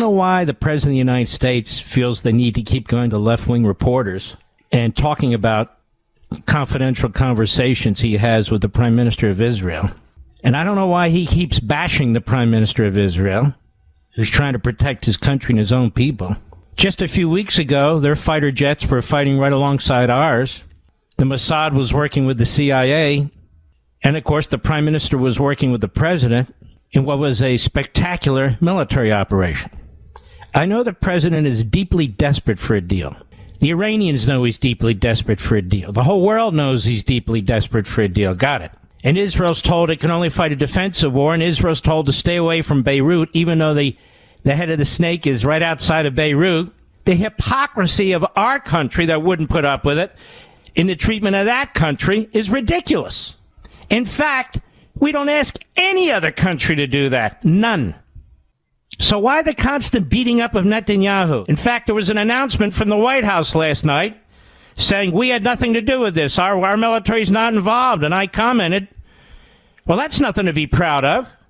know why the President of the United States feels the need to keep going to left-wing reporters and talking about confidential conversations he has with the Prime Minister of Israel. And I don't know why he keeps bashing the Prime Minister of Israel, who's trying to protect his country and his own people. Just a few weeks ago, their fighter jets were fighting right alongside ours. The Mossad was working with the CIA. And, of course, the Prime Minister was working with the President in what was a spectacular military operation. I know the President is deeply desperate for a deal. The Iranians know he's deeply desperate for a deal. The whole world knows he's deeply desperate for a deal. Got it. And Israel's told it can only fight a defensive war, and Israel's told to stay away from Beirut, even though the head of the snake is right outside of Beirut. The hypocrisy of our country that wouldn't put up with it in the treatment of that country is ridiculous. In fact, we don't ask any other country to do that. None. So why the constant beating up of Netanyahu? In fact, there was an announcement from the White House last night saying we had nothing to do with this. Our military's not involved. And I commented, well, that's nothing to be proud of.